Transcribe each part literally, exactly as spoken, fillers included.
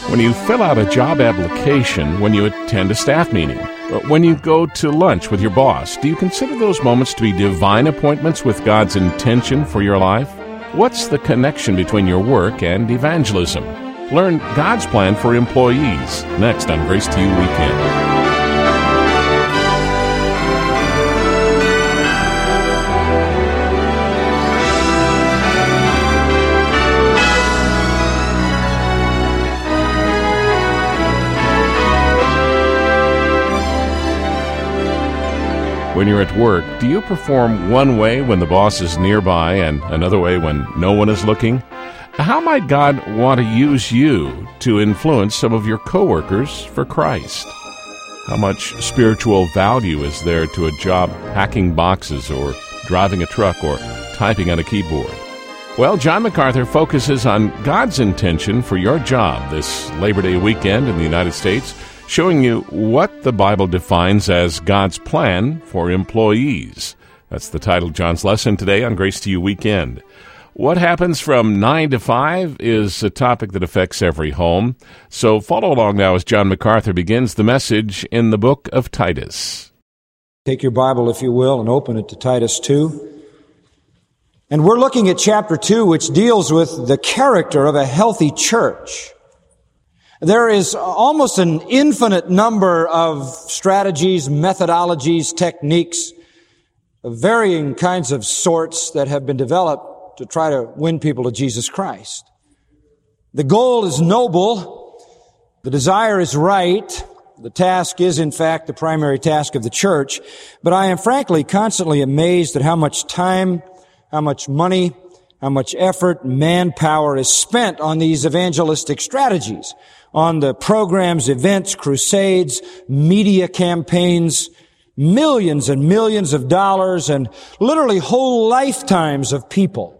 when you fill out a job application, when you attend a staff meeting, when you go to lunch with your boss, do you consider those moments to be divine appointments with God's intention for your life? What's the connection between your work and evangelism? Learn God's plan for employees next on Grace to You Weekend. When you're at work, do you perform one way when the boss is nearby and another way when no one is looking? How might God want to use you to influence some of your coworkers for Christ? How much spiritual value is there to a job packing boxes or driving a truck or typing on a keyboard? Well, John MacArthur focuses on God's intention for your job this Labor Day weekend in the United States, showing you what the Bible defines as God's plan for employees. That's the title of John's lesson today on Grace to You Weekend. What happens from nine to five is a topic that affects every home. So follow along now as John MacArthur begins the message in the book of Titus. Take your Bible, if you will, and open it to Titus two. And we're looking at chapter two, which deals with the character of a healthy church. There is almost an infinite number of strategies, methodologies, techniques of varying kinds of sorts that have been developed to try to win people to Jesus Christ. The goal is noble. The desire is right. The task is, in fact, the primary task of the church. But I am frankly constantly amazed at how much time, how much money, how much effort, manpower is spent on these evangelistic strategies, on the programs, events, crusades, media campaigns, millions and millions of dollars, and literally whole lifetimes of people.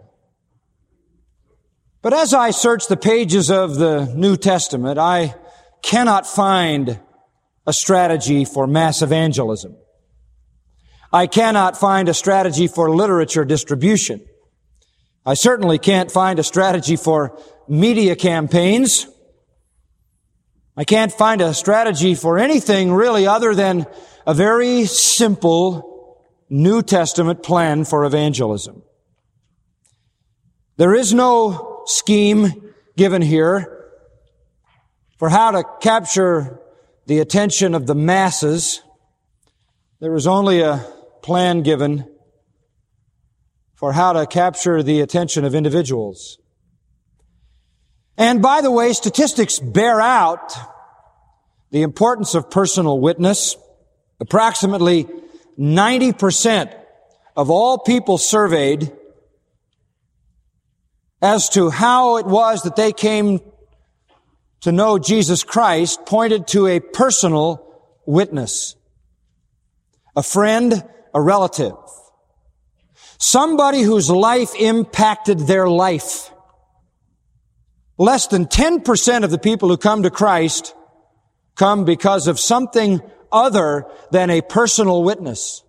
But as I search the pages of the New Testament, I cannot find a strategy for mass evangelism. I cannot find a strategy for literature distribution. I certainly can't find a strategy for media campaigns. I can't find a strategy for anything really other than a very simple New Testament plan for evangelism. There is no scheme given here for how to capture the attention of the masses. There is only a plan given for how to capture the attention of individuals. And by the way, statistics bear out the importance of personal witness. Approximately ninety percent of all people surveyed as to how it was that they came to know Jesus Christ pointed to a personal witness. A friend, a relative. Somebody whose life impacted their life. Less than ten percent of the people who come to Christ come because of something other than a personal witness.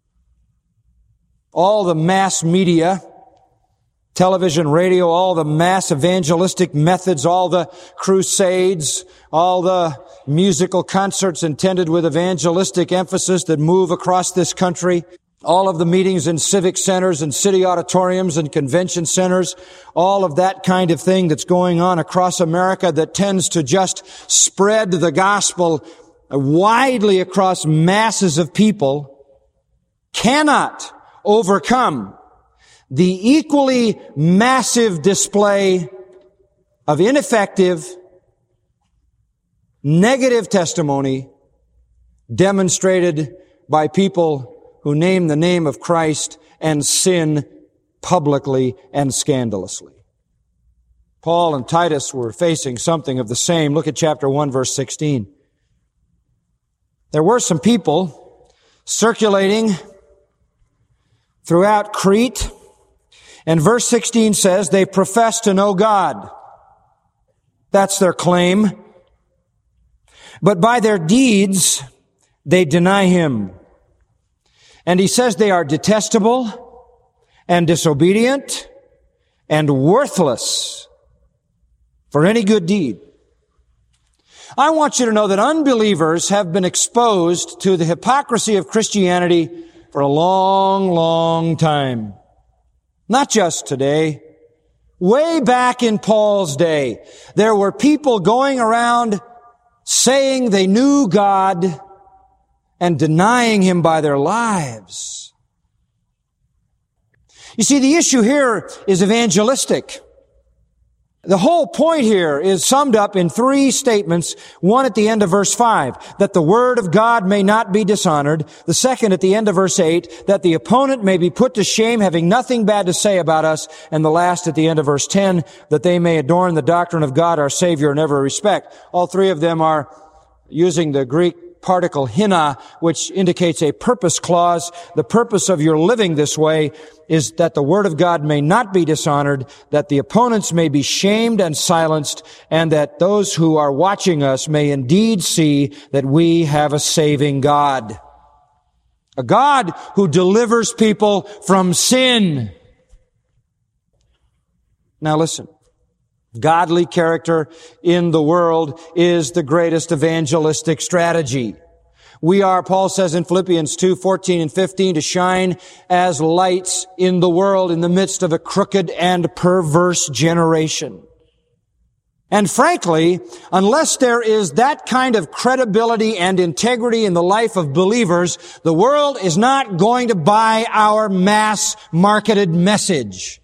All the mass media, television, radio, all the mass evangelistic methods, all the crusades, all the musical concerts intended with evangelistic emphasis that move across this country, all of the meetings in civic centers and city auditoriums and convention centers, all of that kind of thing that's going on across America that tends to just spread the gospel widely across masses of people, cannot overcome the equally massive display of ineffective, negative testimony demonstrated by people who name the name of Christ and sin publicly and scandalously. Paul and Titus were facing something of the same. Look at chapter one, verse sixteen. There were some people circulating throughout Crete, and verse sixteen says they profess to know God. That's their claim. But by their deeds, they deny Him. And he says they are detestable and disobedient and worthless for any good deed. I want you to know that unbelievers have been exposed to the hypocrisy of Christianity for a long, long time. Not just today. Way back in Paul's day, there were people going around saying they knew God and denying Him by their lives. You see, the issue here is evangelistic. The whole point here is summed up in three statements. One at the end of verse five, that the word of God may not be dishonored. The second at the end of verse eight, that the opponent may be put to shame, having nothing bad to say about us. And the last at the end of verse ten, that they may adorn the doctrine of God our Savior in every respect. All three of them are using the Greek particle hina, which indicates a purpose clause. The purpose of your living this way is that the word of God may not be dishonored, that the opponents may be shamed and silenced, and that those who are watching us may indeed see that we have a saving God. A God who delivers people from sin. Now listen. Godly character in the world is the greatest evangelistic strategy. We are, Paul says in Philippians two, fourteen and fifteen, to shine as lights in the world in the midst of a crooked and perverse generation. And frankly, unless there is that kind of credibility and integrity in the life of believers, the world is not going to buy our mass-marketed message.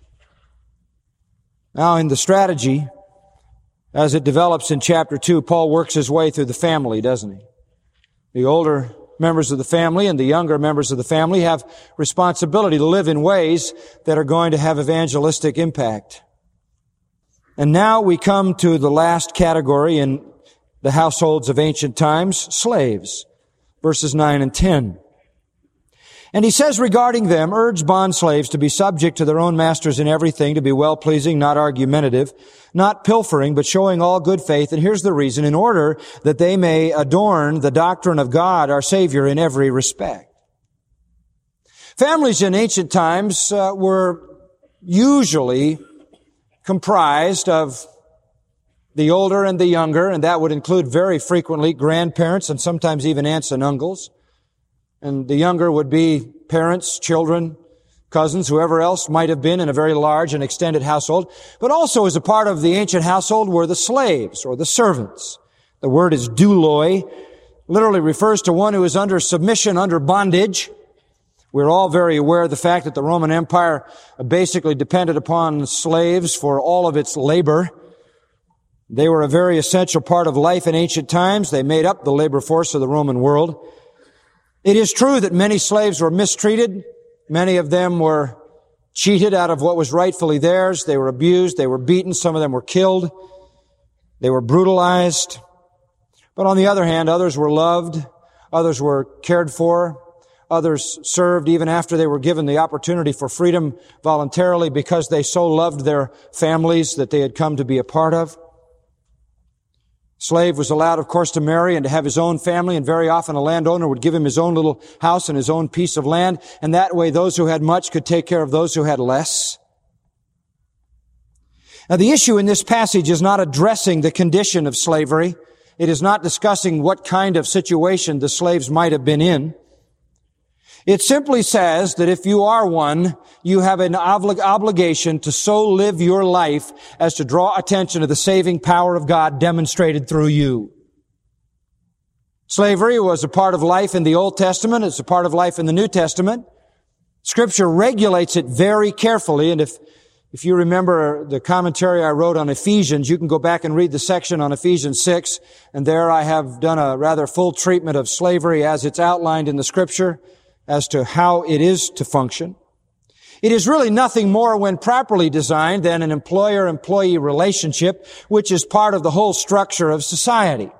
Now, in the strategy, as it develops in chapter two, Paul works his way through the family, doesn't he? The older members of the family and the younger members of the family have responsibility to live in ways that are going to have evangelistic impact. And now we come to the last category in the households of ancient times, slaves, verses nine and ten. And he says regarding them, urge bondslaves to be subject to their own masters in everything, to be well-pleasing, not argumentative, not pilfering, but showing all good faith. And here's the reason, in order that they may adorn the doctrine of God, our Savior, in every respect. Families in ancient times uh, were usually comprised of the older and the younger, and that would include very frequently grandparents and sometimes even aunts and uncles. And the younger would be parents, children, cousins, whoever else might have been in a very large and extended household. But also as a part of the ancient household were the slaves or the servants. The word is douloi, literally refers to one who is under submission, under bondage. We're all very aware of the fact that the Roman Empire basically depended upon slaves for all of its labor. They were a very essential part of life in ancient times. They made up the labor force of the Roman world. It is true that many slaves were mistreated. Many of them were cheated out of what was rightfully theirs. They were abused. They were beaten. Some of them were killed. They were brutalized. But on the other hand, others were loved. Others were cared for. Others served even after they were given the opportunity for freedom voluntarily because they so loved their families that they had come to be a part of. Slave was allowed, of course, to marry and to have his own family, and very often a landowner would give him his own little house and his own piece of land, and that way those who had much could take care of those who had less. Now, the issue in this passage is not addressing the condition of slavery. It is not discussing what kind of situation the slaves might have been in. It simply says that if you are one, you have an oblig- obligation to so live your life as to draw attention to the saving power of God demonstrated through you. Slavery was a part of life in the Old Testament. It's a part of life in the New Testament. Scripture regulates it very carefully, and if If you remember the commentary I wrote on Ephesians, you can go back and read the section on Ephesians six, and there I have done a rather full treatment of slavery as it's outlined in the Scripture as to how it is to function. It is really nothing more, when properly designed, than an employer-employee relationship, which is part of the whole structure of society.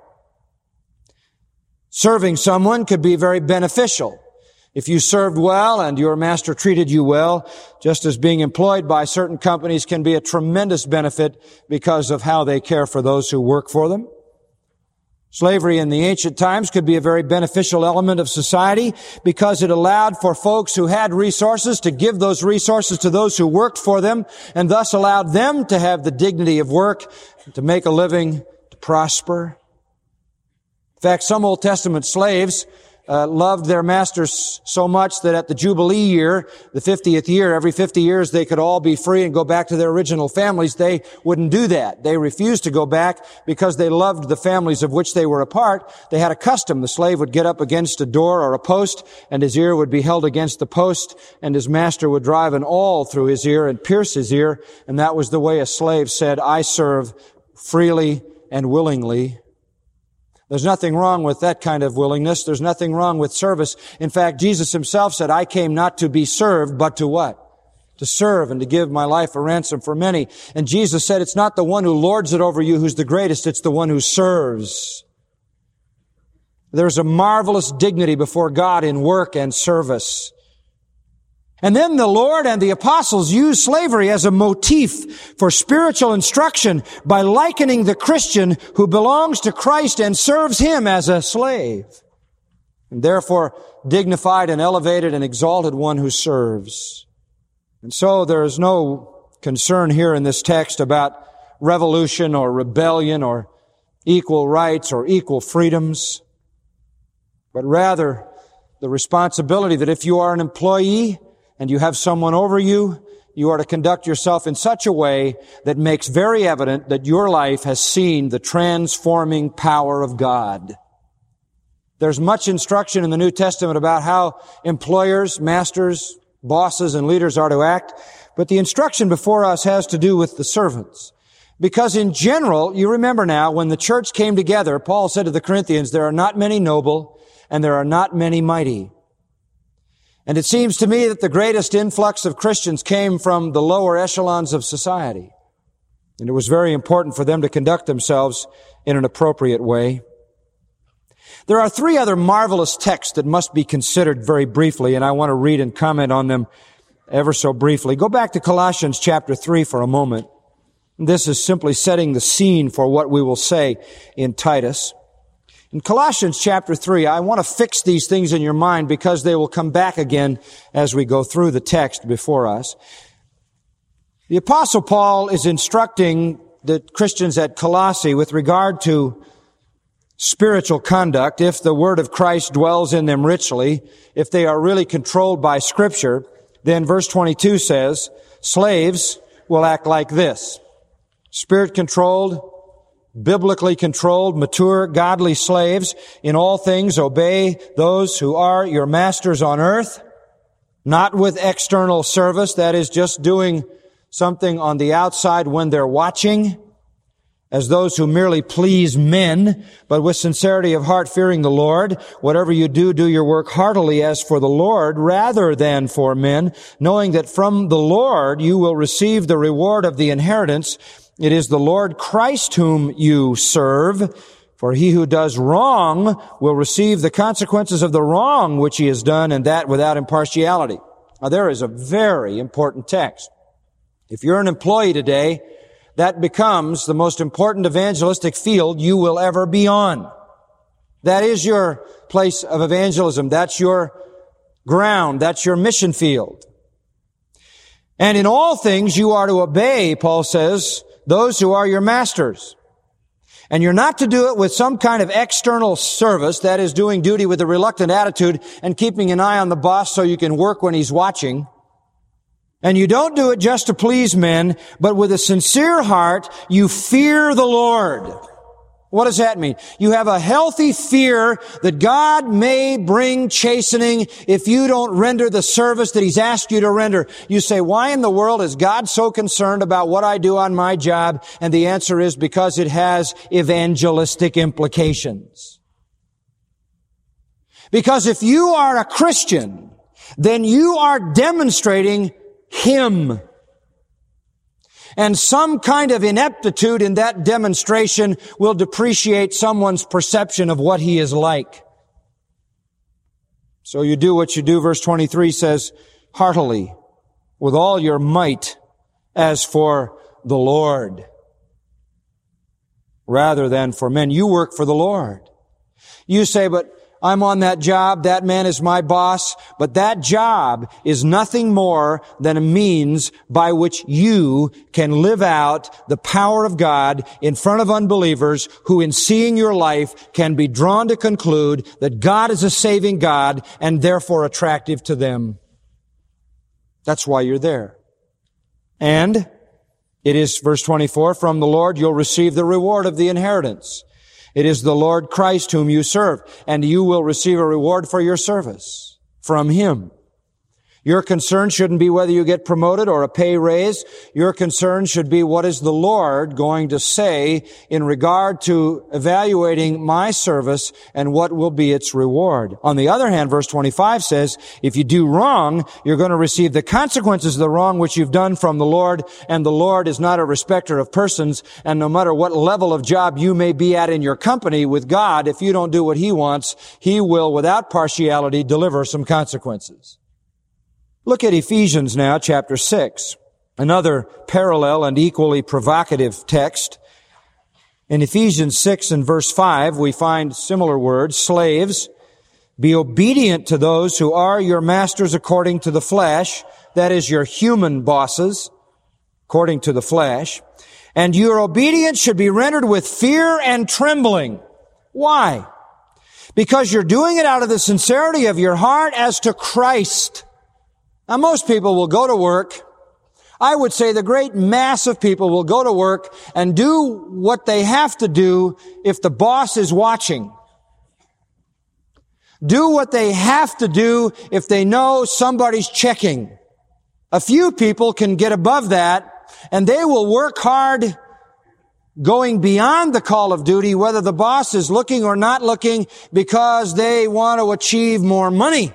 Serving someone could be very beneficial. If you served well and your master treated you well, just as being employed by certain companies can be a tremendous benefit because of how they care for those who work for them. Slavery in the ancient times could be a very beneficial element of society because it allowed for folks who had resources to give those resources to those who worked for them, and thus allowed them to have the dignity of work, to make a living, to prosper. In fact, some Old Testament slaves uh, loved their masters so much that at the Jubilee year, the fiftieth year, every fifty years they could all be free and go back to their original families. They wouldn't do that. They refused to go back because they loved the families of which they were a part. They had a custom. The slave would get up against a door or a post, and his ear would be held against the post, and his master would drive an awl through his ear and pierce his ear, and that was the way a slave said, "I serve freely and willingly." There's nothing wrong with that kind of willingness. There's nothing wrong with service. In fact, Jesus himself said, "I came not to be served, but to what? To serve and to give my life a ransom for many." And Jesus said, it's not the one who lords it over you who's the greatest, it's the one who serves. There's a marvelous dignity before God in work and service. And then the Lord and the apostles use slavery as a motif for spiritual instruction by likening the Christian who belongs to Christ and serves Him as a slave, and therefore dignified and elevated and exalted one who serves. And so there is no concern here in this text about revolution or rebellion or equal rights or equal freedoms, but rather the responsibility that if you are an employee and you have someone over you, you are to conduct yourself in such a way that makes very evident that your life has seen the transforming power of God. There's much instruction in the New Testament about how employers, masters, bosses, and leaders are to act, but the instruction before us has to do with the servants. Because in general, you remember now, when the church came together, Paul said to the Corinthians, there are not many noble, and there are not many mighty. And it seems to me that the greatest influx of Christians came from the lower echelons of society. And it was very important for them to conduct themselves in an appropriate way. There are three other marvelous texts that must be considered very briefly, and I want to read and comment on them ever so briefly. Go back to Colossians chapter three for a moment. This is simply setting the scene for what we will say in Titus. In Colossians chapter three, I want to fix these things in your mind because they will come back again as we go through the text before us. The Apostle Paul is instructing the Christians at Colossae with regard to spiritual conduct. If the Word of Christ dwells in them richly, if they are really controlled by Scripture, then verse twenty-two says, slaves will act like this. Spirit-controlled, biblically controlled, mature, godly slaves, in all things obey those who are your masters on earth, not with external service, that is just doing something on the outside when they're watching, as those who merely please men, but with sincerity of heart fearing the Lord. Whatever you do, do your work heartily as for the Lord rather than for men, knowing that from the Lord you will receive the reward of the inheritance. It is the Lord Christ whom you serve, for he who does wrong will receive the consequences of the wrong which he has done, and that without impartiality. Now there is a very important text. If you're an employee today, that becomes the most important evangelistic field you will ever be on. That is your place of evangelism. That's your ground. That's your mission field. And in all things you are to obey, Paul says, those who are your masters. And you're not to do it with some kind of external service, that is doing duty with a reluctant attitude and keeping an eye on the boss so you can work when he's watching. And you don't do it just to please men, but with a sincere heart, you fear the Lord. What does that mean? You have a healthy fear that God may bring chastening if you don't render the service that He's asked you to render. You say, why in the world is God so concerned about what I do on my job? And the answer is because it has evangelistic implications. Because if you are a Christian, then you are demonstrating Him. And some kind of ineptitude in that demonstration will depreciate someone's perception of what He is like. So you do what you do. Verse twenty-three says, heartily, with all your might, as for the Lord, rather than for men. You work for the Lord. You say, but I'm on that job, that man is my boss, but that job is nothing more than a means by which you can live out the power of God in front of unbelievers who, in seeing your life, can be drawn to conclude that God is a saving God and therefore attractive to them. That's why you're there. And it is, verse twenty-four, from the Lord you'll receive the reward of the inheritance. It is the Lord Christ whom you serve, and you will receive a reward for your service from Him. Your concern shouldn't be whether you get promoted or a pay raise. Your concern should be, what is the Lord going to say in regard to evaluating my service and what will be its reward? On the other hand, verse twenty-five says, if you do wrong, you're going to receive the consequences of the wrong which you've done from the Lord, and the Lord is not a respecter of persons, and no matter what level of job you may be at in your company with God, if you don't do what He wants, He will, without partiality, deliver some consequences. Look at Ephesians now, chapter six, another parallel and equally provocative text. In Ephesians six and verse five, we find similar words. Slaves, be obedient to those who are your masters according to the flesh, that is, your human bosses, according to the flesh. And your obedience should be rendered with fear and trembling. Why? Because you're doing it out of the sincerity of your heart as to Christ. Now, most people will go to work. I would say the great mass of people will go to work and do what they have to do if the boss is watching. Do what they have to do if they know somebody's checking. A few people can get above that, and they will work hard going beyond the call of duty, whether the boss is looking or not looking, because they want to achieve more money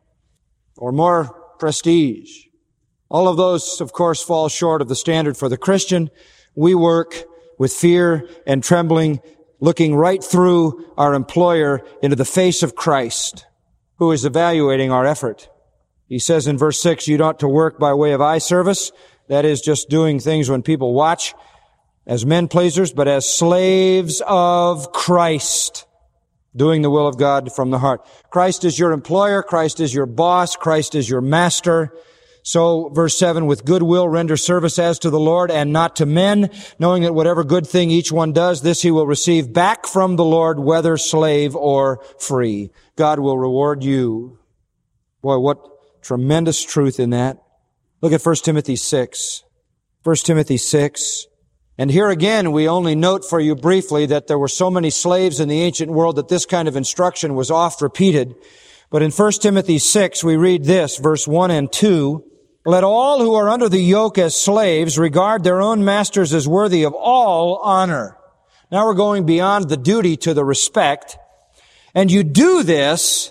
or more prestige. All of those, of course, fall short of the standard for the Christian. We work with fear and trembling, looking right through our employer into the face of Christ, who is evaluating our effort. He says in verse six, you don't to work by way of eye service, that is, just doing things when people watch, as men pleasers, but as slaves of Christ, doing the will of God from the heart. Christ is your employer. Christ is your boss. Christ is your master. So, verse seven, with good will render service as to the Lord and not to men, knowing that whatever good thing each one does, this he will receive back from the Lord, whether slave or free. God will reward you. Boy, what tremendous truth in that. Look at First Timothy six. First Timothy six. And here again, we only note for you briefly that there were so many slaves in the ancient world that this kind of instruction was oft repeated. But in First Timothy six, we read this, verse one and two, let all who are under the yoke as slaves regard their own masters as worthy of all honor. Now we're going beyond the duty to the respect. And you do this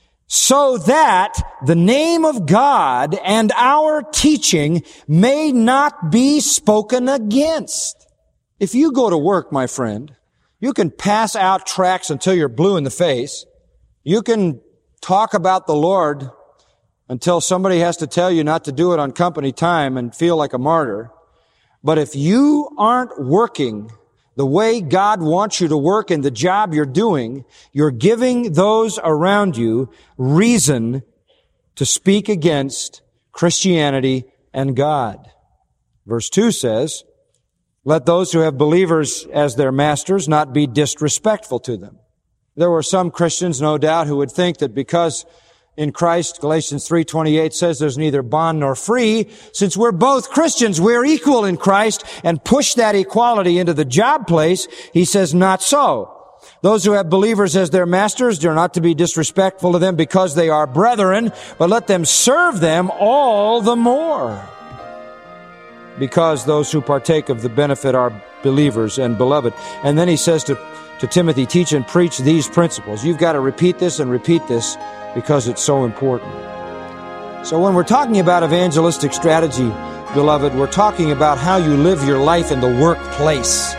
so that the name of God and our teaching may not be spoken against. If you go to work, my friend, you can pass out tracts until you're blue in the face. You can talk about the Lord until somebody has to tell you not to do it on company time and feel like a martyr. But if you aren't working the way God wants you to work in the job you're doing, you're giving those around you reason to speak against Christianity and God. Verse two says, let those who have believers as their masters not be disrespectful to them. There were some Christians, no doubt, who would think that because in Christ, Galatians three twenty-eight says there's neither bond nor free. Since we're both Christians, we're equal in Christ, and push that equality into the job place. He says not so. Those who have believers as their masters, they're not to be disrespectful to them because they are brethren, but let them serve them all the more, because those who partake of the benefit are believers and beloved. And then he says to, to Timothy, teach and preach these principles. You've got to repeat this and repeat this, because it's so important. So when we're talking about evangelistic strategy, beloved, we're talking about how you live your life in the workplace.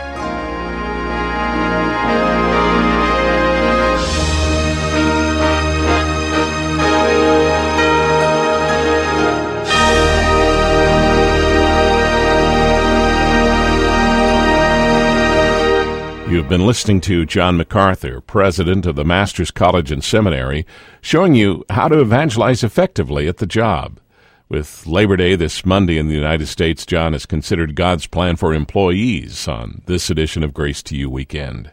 You've You've been listening to John MacArthur, president of the Masters College and Seminary, showing you how to evangelize effectively at the job. With Labor Day this Monday in the United States, John has considered God's plan for employees on this edition of Grace to You Weekend.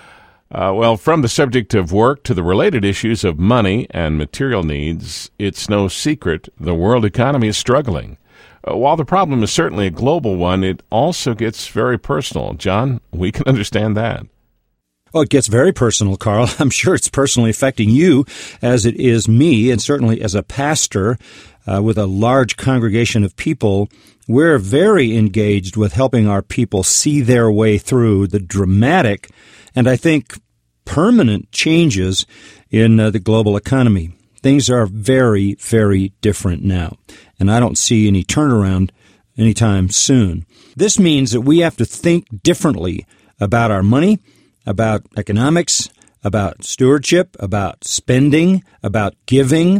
Uh, well, from the subject of work to the related issues of money and material needs, it's no secret the world economy is struggling. Uh, while the problem is certainly a global one, it also gets very personal. John, we can understand that. Oh, it gets very personal, Carl. I'm sure it's personally affecting you as it is me, and certainly as a pastor uh, with a large congregation of people. We're very engaged with helping our people see their way through the dramatic and I think permanent changes in uh, the global economy. Things are very, very different now, and I don't see any turnaround anytime soon. This means that we have to think differently about our money, about economics, about stewardship, about spending, about giving.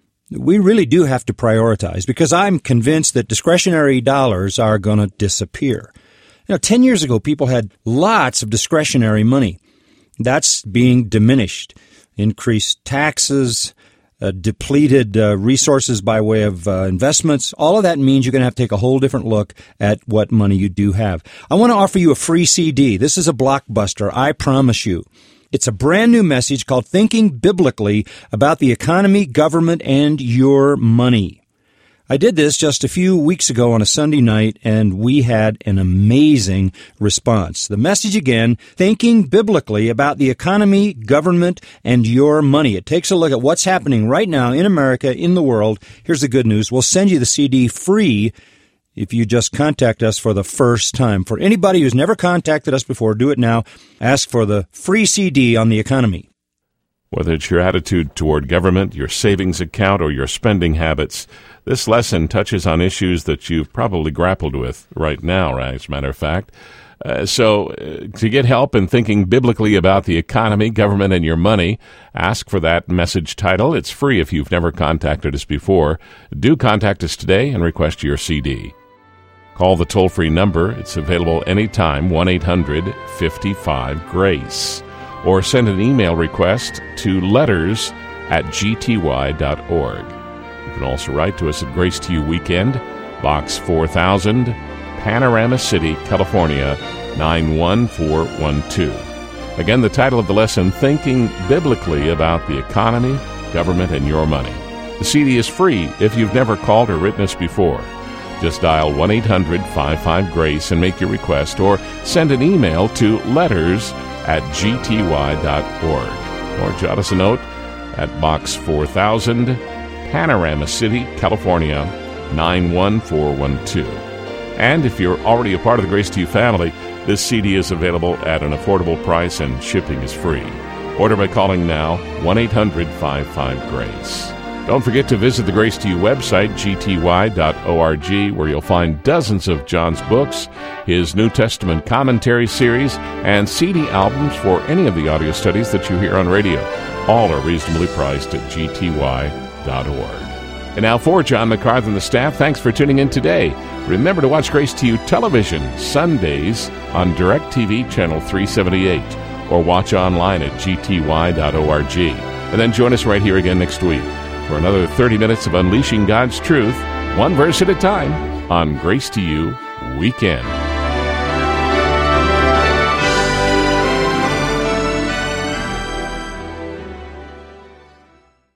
We really do have to prioritize, because I'm convinced that discretionary dollars are going to disappear. You know, ten years ago, people had lots of discretionary money. That's being diminished. Increased taxes, uh, depleted uh, resources by way of uh, investments. All of that means you're going to have to take a whole different look at what money you do have. I want to offer you a free C D. This is a blockbuster, I promise you. It's a brand new message called Thinking Biblically About the Economy, Government, and Your Money. I did this just a few weeks ago on a Sunday night, and we had an amazing response. The message again, Thinking Biblically About the Economy, Government, and Your Money. It takes a look at what's happening right now in America, in the world. Here's the good news. We'll send you the C D free if you just contact us for the first time. For anybody who's never contacted us before, do it now. Ask for the free C D on the economy. Whether it's your attitude toward government, your savings account, or your spending habits, this lesson touches on issues that you've probably grappled with right now, right, as a matter of fact. Uh, so uh, to get help in thinking biblically about the economy, government, and your money, ask for that message title. It's free if you've never contacted us before. Do contact us today and request your C D. Call the toll-free number. It's available anytime, one eight hundred fifty-five GRACE. Or send an email request to letters at g t y dot org. You can also write to us at Grace to You Weekend, Box four thousand, Panorama City, California, nine one four one two. Again, the title of the lesson, Thinking Biblically About the Economy, Government, and Your Money. The C D is free if you've never called or written us before. Just dial one eight hundred fifty-five GRACE and make your request, or send an email to letters at g t y dot org. Or jot us a note at Box four thousand, Panorama City, California, nine one four one two. And if you're already a part of the Grace to You family, this C D is available at an affordable price and shipping is free. Order by calling now, one eight hundred fifty-five GRACE. Don't forget to visit the Grace to You website, g t y dot org, where you'll find dozens of John's books, his New Testament commentary series, and C D albums for any of the audio studies that you hear on radio. All are reasonably priced at g t y dot org. And now for John MacArthur and the staff, thanks for tuning in today. Remember to watch Grace to You television Sundays on DirecTV Channel three seventy-eight, or watch online at g t y dot org. And then join us right here again next week for another thirty minutes of unleashing God's truth, one verse at a time, on Grace to You Weekend.